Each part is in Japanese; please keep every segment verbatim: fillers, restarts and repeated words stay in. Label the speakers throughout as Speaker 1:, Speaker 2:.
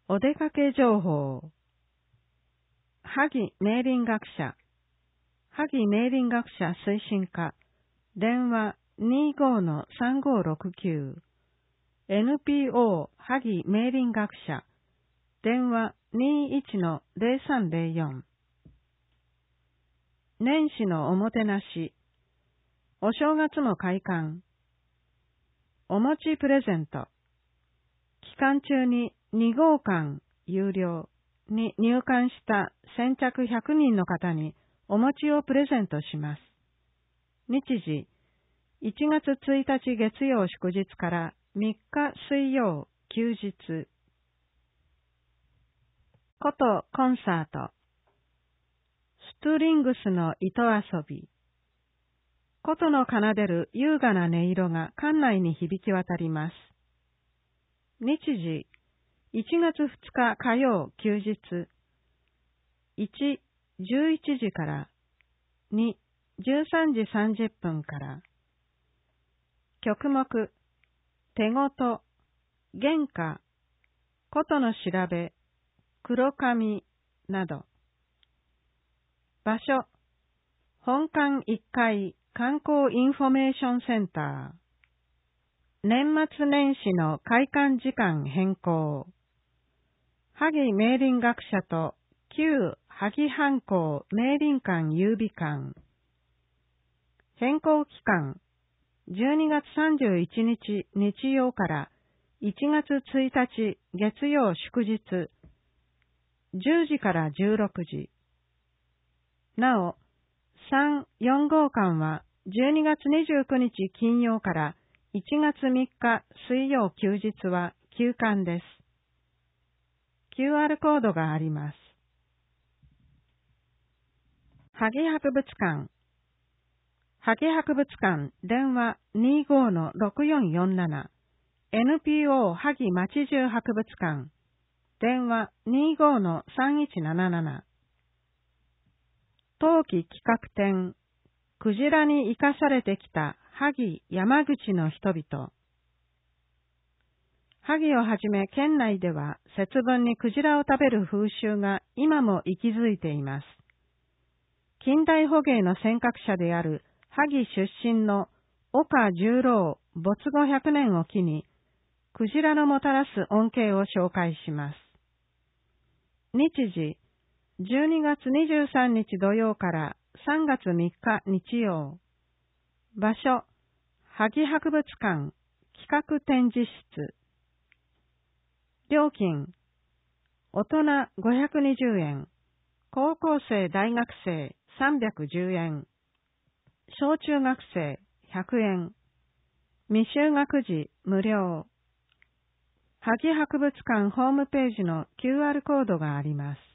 Speaker 1: お出かけ情報。萩明林学者。萩明林学者推進課。電話 にじゅうごのさんごろくきゅう。エヌピーオー 萩明林学者。電話 にじゅういちのゼロさんゼロよん。年始のおもてなし。お正月の開館。お餅プレゼント。期間中にに号館有料に入館した先着ひゃくにんの方にお餅をプレゼントします。日時、いちがつついたち月曜祝日からみっか水曜休日。ことコンサート。ストリングスの糸遊び。琴の奏でる優雅な音色が館内に響き渡ります。日時、いちがつふつか火曜休日。いち、じゅういちじから。に、じゅうさんじさんじゅっぷんから。曲目、手ごと、原歌、琴の調べ、黒髪など。場所、本館いっかい観光インフォメーションセンター。年末年始の開館時間変更。萩明林学者と旧萩藩校明林館優美館。変更期間、じゅうにがつさんじゅういちにち日曜からいちがつついたち月曜祝日、じゅうじからじゅうろくじ。なお、さん、よん号館はじゅうにがつにじゅうくにち金曜からいちがつみっか水曜休日は休館です。キューアール コードがあります。萩博物館。萩博物館電話 にじゅうごのろくよんよんなな。エヌピーオー 萩町中博物館電話 にじゅうごのさんいちなななな。冬季企画展、クジラに生かされてきた萩山口の人々。萩をはじめ県内では節分にクジラを食べる風習が今も息づいています。近代捕鯨の先駆者である萩出身の岡十郎没後ひゃくねんを機に、クジラのもたらす恩恵を紹介します。日時、じゅうにがつにじゅうさんにち土曜からさんがつみっか日曜。場所、萩博物館企画展示室。料金、大人ごひゃくにじゅうえん、高校生大学生さんびゃくじゅうえん、小中学生ひゃくえん、未就学児無料。萩博物館ホームページの キューアール コードがあります。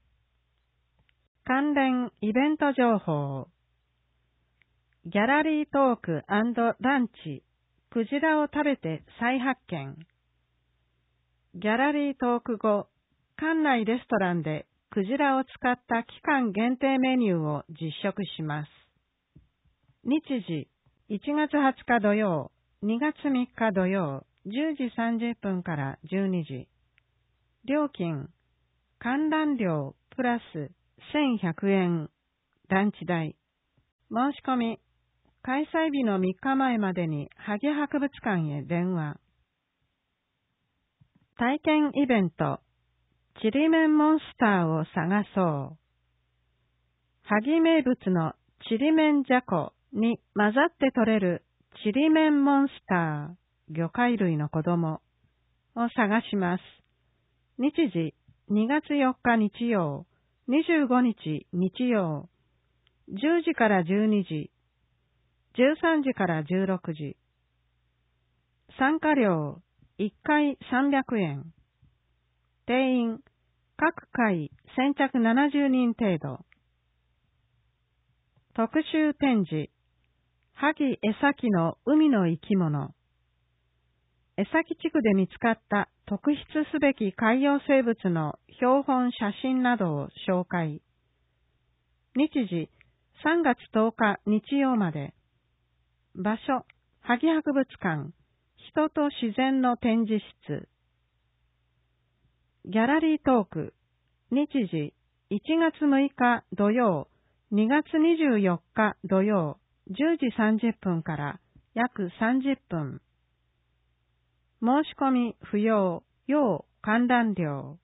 Speaker 1: 関連イベント情報。ギャラリートーク&ランチ、クジラを食べて再発見。ギャラリートーク後、館内レストランでクジラを使った期間限定メニューを実食します。日時、いちがつはつか土曜、にがつみっか土曜、じゅうじさんじゅっぷんからじゅうにじ。料金、観覧料プラスせんひゃくえん、ランチ代。申し込み、開催日のみっかまえまでに萩博物館へ電話。体験イベント、ちりめんモンスターを探そう。萩名物のちりめんじゃこに混ざって取れるちりめんモンスター、魚介類の子供を探します。日時、にがつよっか日曜、にじゅうごにち日曜、じゅうじからじゅうにじ、じゅうさんじからじゅうろくじ。参加料、いっかいさんびゃくえん。定員、各回先着ななじゅうにん程度。特集展示、萩江崎の海の生き物。江崎地区で見つかった特筆すべき海洋生物の標本写真などを紹介。日時、さんがつとおか日曜まで。場所、萩博物館、人と自然の展示室。 ギャラリートーク。日時、いちがつむいか土曜、にがつにじゅうよっか土曜、じゅうじさんじゅっぷんから約さんじゅっぷん。申し込み不要、要観覧料。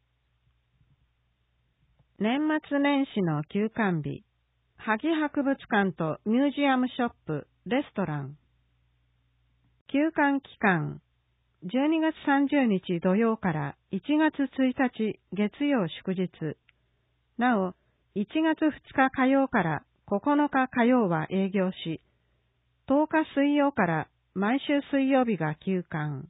Speaker 1: 年末年始の休館日、萩博物館とミュージアムショップ、レストラン。休館期間、じゅうにがつさんじゅうにち土曜からいちがつついたち月曜祝日。なお、いちがつふつか火曜からここのか火曜は営業し、とおか水曜から毎週水曜日が休館。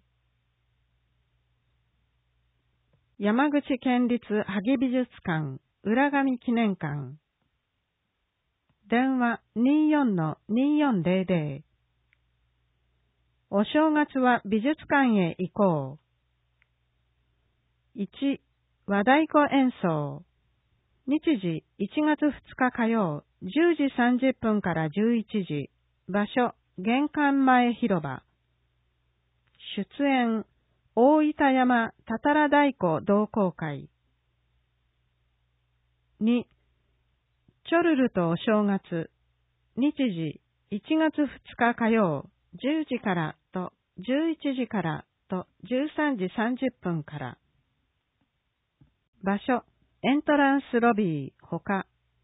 Speaker 1: 山口県立萩美術館浦上記念館。電話 にじゅうよんのにじゅうよんゼロゼロ。お正月は美術館へ行こう。いち. 和太鼓演奏。日時いちがつふつか火曜、じゅうじさんじゅっぷんからじゅういちじ。場所、玄関前広場。出演、大分山たたら太鼓同好会。に. チョルルとお正月。日時いちがつふつか火曜、じゅうじからとじゅういちじからとじゅうさんじさんじゅっぷんから。場所、エントランスロビーほか。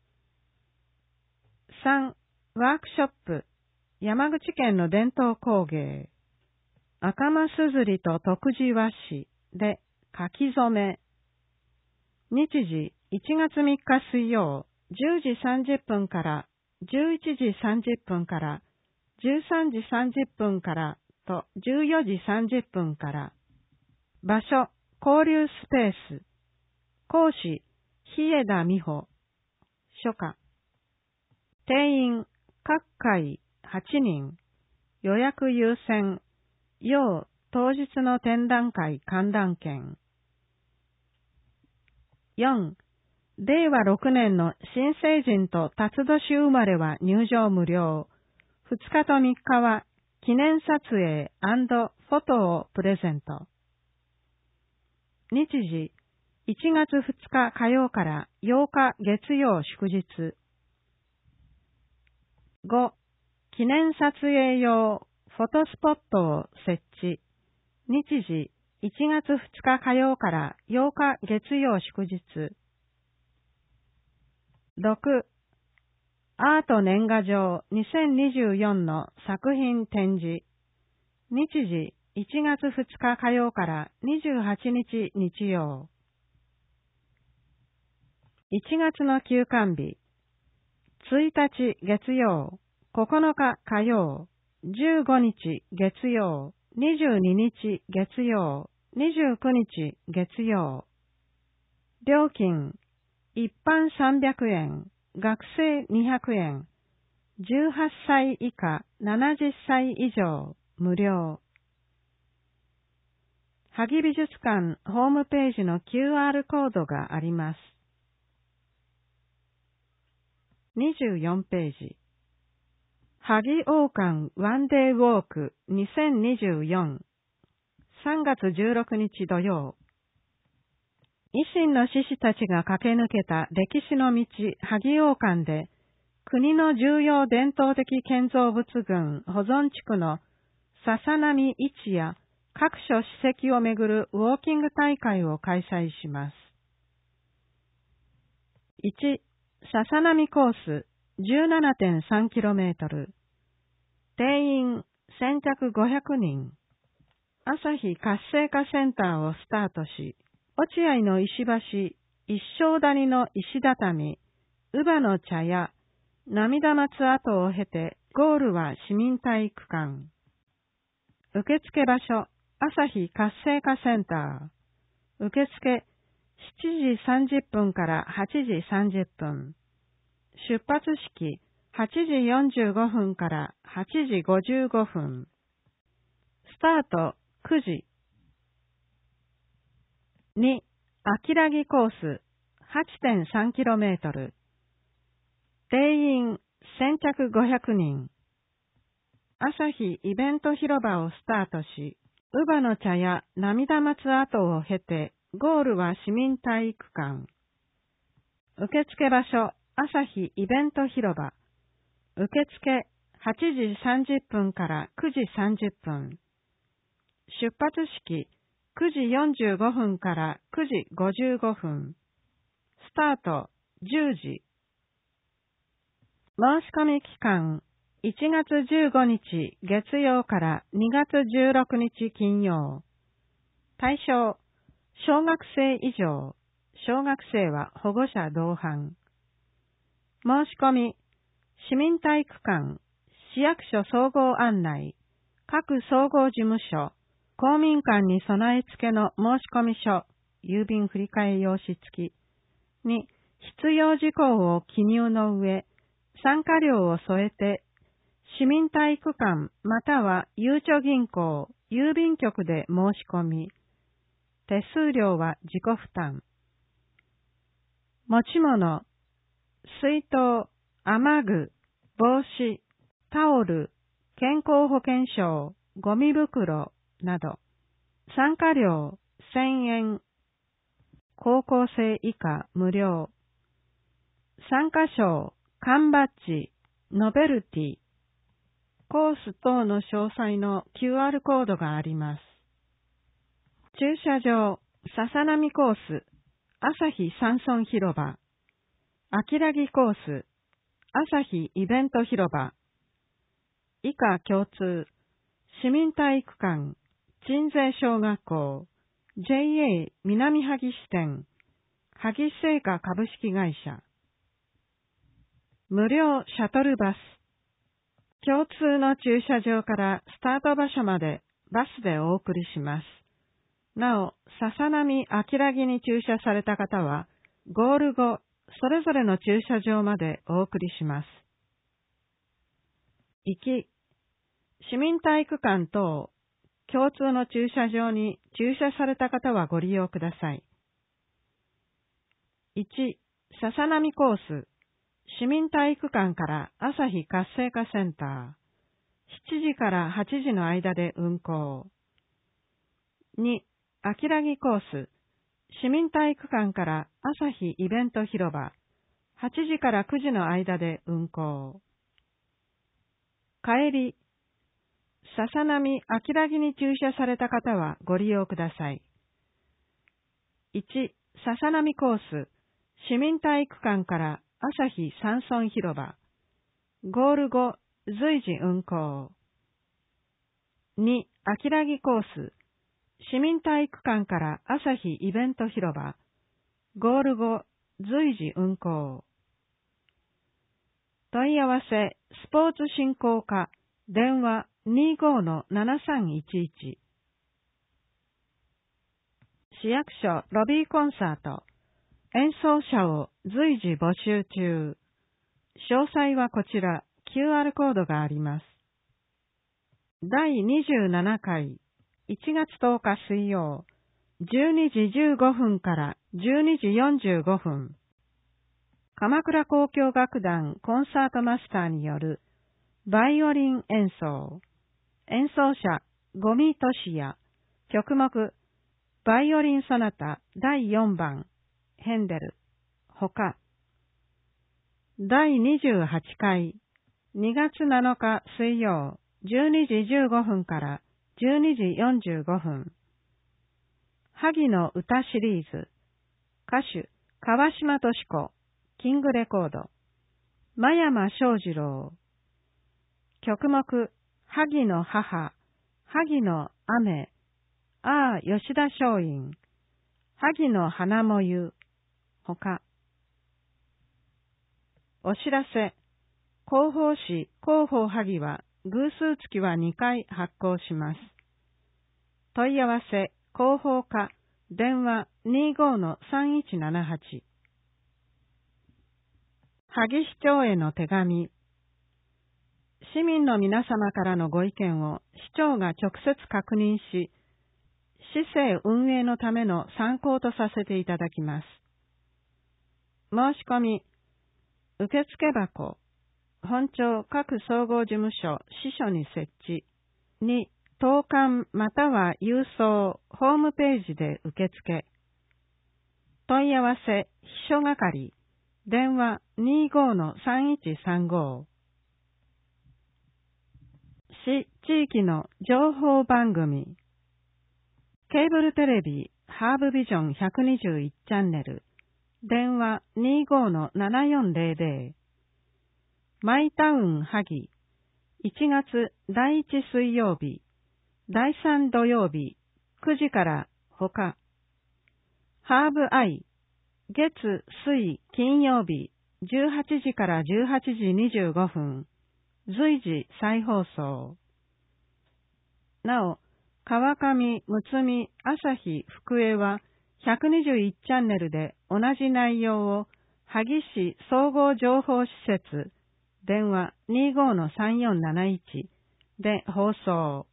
Speaker 1: さん. ワークショップ、山口県の伝統工芸。赤間すずりと徳地和紙で書き初め。日時いちがつみっか水曜、じゅうじさんじゅっぷんからじゅういちじさんじゅっぷんからじゅうさんじさんじゅっぷんからとじゅうよじさんじゅっぷんから。場所、交流スペース。講師、日枝美穂。初夏。定員、各回はちにん。予約優先。要当日の展覧会観覧券。よん. れいわろくねんの新成人と辰年生まれは入場無料。ふつかとみっかは記念撮影&フォトをプレゼント。日時、いちがつふつか火曜からようか月曜祝日。ご. 記念撮影用フォトスポットを設置。日時、いちがつふつか火曜からようか月曜祝日。ろく. アート年賀状にせんにじゅうよんの作品展示。日時、いちがつふつか火曜からにじゅうはちにち日曜。いちがつの休館日。ついたち月曜、ここのか火曜、じゅうごにち月曜、にじゅうににち月曜、にじゅうくにち月曜。料金、一般さんびゃくえん、学生にひゃくえん、じゅうはっさい以下ななじゅっさい以上無料。萩美術館ホームページの キューアール コードがあります。にじゅうよんページ。萩王館ワンデーウォークにせんにじゅうよん。さんがつじゅうろくにち土曜。維新の志士たちが駆け抜けた歴史の道、萩王館で、国の重要伝統的建造物群保存地区の笹波市や各所史跡をめぐるウォーキング大会を開催します。いち. 笹波コース じゅうななてんさんキロメートル。定員先着ごひゃくにん。朝日活性化センターをスタートし、落合の石橋、一升谷の石畳、乳母の茶屋、涙松跡を経て、ゴールは市民体育館。受付場所、朝日活性化センター。受付、しちじさんじゅっぷんからはちじさんじゅっぷん。出発式、はちじよんじゅうごふんからはちじごじゅうごふん。スタート、くじ。に. 秋良木コース はちてんさんキロメートル。定員先着ごひゃくにん。朝日イベント広場をスタートし、乳母の茶や涙松跡を経てゴールは市民体育館。受付場所、朝日イベント広場。受付はちじさんじゅっぷんからくじさんじゅっぷん。出発式くじよんじゅうごふんからくじごじゅうごふん。スタートじゅうじ。申し込み期間いちがつじゅうごにち月曜からにがつじゅうろくにち金曜。対象、小学生以上。小学生は保護者同伴。申し込み、市民体育館、市役所総合案内、各総合事務所、公民館に備え付けの申し込み書、郵便振替用紙付きに必要事項を記入の上、参加料を添えて、市民体育館またはゆうちょ銀行、郵便局で申し込み、手数料は自己負担。持ち物、水筒、雨具、帽子、タオル、健康保険証、ゴミ袋など、参加料せんえん、高校生以下無料、参加賞、缶バッジ、ノベルティ、コース等の詳細の キューアール コードがあります。駐車場、笹波コース、朝日山村広場、秋良木コース、朝日イベント広場、以下共通、市民体育館、鎮西小学校、ジェイエー 南萩支店、萩製菓株式会社、無料シャトルバス、共通の駐車場からスタート場所までバスでお送りします。なお、笹波秋良木に駐車された方は、ゴール後、それぞれの駐車場までお送りします。いち、市民体育館等、共通の駐車場に駐車された方はご利用ください。いち、笹波コース、市民体育館から朝日活性化センター、しちじからはちじの間で運行。に、秋良木コース、市民体育館から朝日イベント広場、はちじからくじの間で運行。帰り、笹波秋良木に駐車された方はご利用ください。いち、笹波コース、市民体育館から朝日山村広場、ゴール後、随時運行。に、秋良木コース、市民体育館から朝日イベント広場、ゴール後、随時運行。問い合わせ、スポーツ振興課、電話 にじゅうごのななさんいちいち。市役所ロビーコンサート、演奏者を随時募集中。詳細はこちら、キューアール コードがあります。だいにじゅうななかい、いちがつとおか水曜、じゅうにじじゅうごふんからじゅうにじよんじゅうごふん。鎌倉交響楽団コンサートマスターによるバイオリン演奏。演奏者、五味俊也。曲目、バイオリンソナタだいよんばん、ヘンデル。ほか。だいにじゅうはちかい、にがつなのか水曜、じゅうにじじゅうごふんからじゅうにじよんじゅうごふん。萩の歌シリーズ。歌手、川島敏子、キングレコード。真山正次郎。曲目、萩の母、萩の雨、ああ吉田松陰、萩の花もゆ、ほか。お知らせ、広報誌広報萩は偶数月はにかい発行します。問い合わせ、広報課、電話 にじゅうごのさんいちななはち。萩市長への手紙。市民の皆様からのご意見を市長が直接確認し、市政運営のための参考とさせていただきます。申し込み、受付箱、本庁各総合事務所支所に設置。に、投函または郵送、ホームページで受付。 問い合わせ秘書係、電話 にじゅうごのさんいちさんご。市地域の情報番組。ケーブルテレビハーブビジョンひゃくにじゅういちチャンネル、電話 にじゅうごのななよんぜろぜろ。マイタウン萩、いちがつだいいち水曜日、だいさん土曜日、くじからほか。ハーブアイ、月、水、金曜日、じゅうはちじからじゅうはちじにじゅうごふん、随時再放送。なお、川上、むつみ、朝日、福江はひゃくにじゅういちチャンネルで同じ内容を萩市総合情報施設、電話 にじゅうごのさんよんなないち で放送。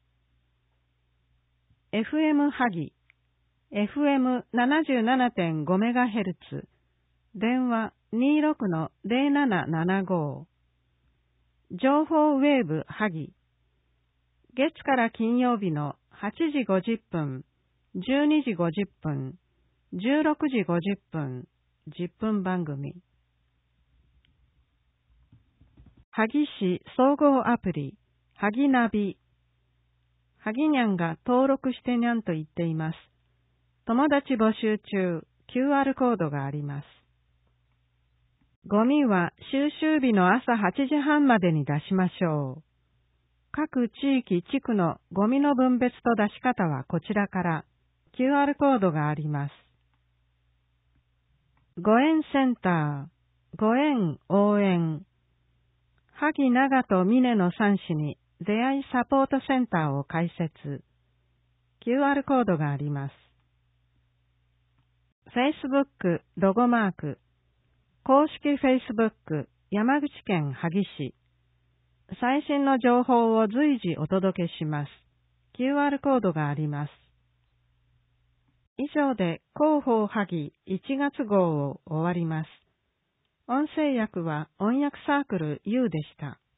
Speaker 1: エフエム 萩、エフエムななじゅうななてんごメガヘルツ、電話 にじゅうろくのぜろななななご。情報ウェーブ萩、月から金曜日のはちじごじゅっぷん、じゅうにじごじゅっぷん、じゅうろくじごじゅっぷん、じゅっぷん番組。萩市総合アプリ、萩ナビ。萩にゃんが登録してにゃんと言っています。友達募集中、キューアール コードがあります。ゴミは収集日の朝はちじはんまでに出しましょう。各地域地区のゴミの分別と出し方はこちらから キューアール コードがあります。ご縁センター、ご縁応援、萩長と峰のさん市に出会いサポートセンターを開設。キューアール コードがあります。Facebook ロゴマーク、公式 Facebook 山口県萩市。最新の情報を随時お届けします。キューアール コードがあります。以上で広報萩いちがつ号を終わります。音声訳は音訳サークル U でした。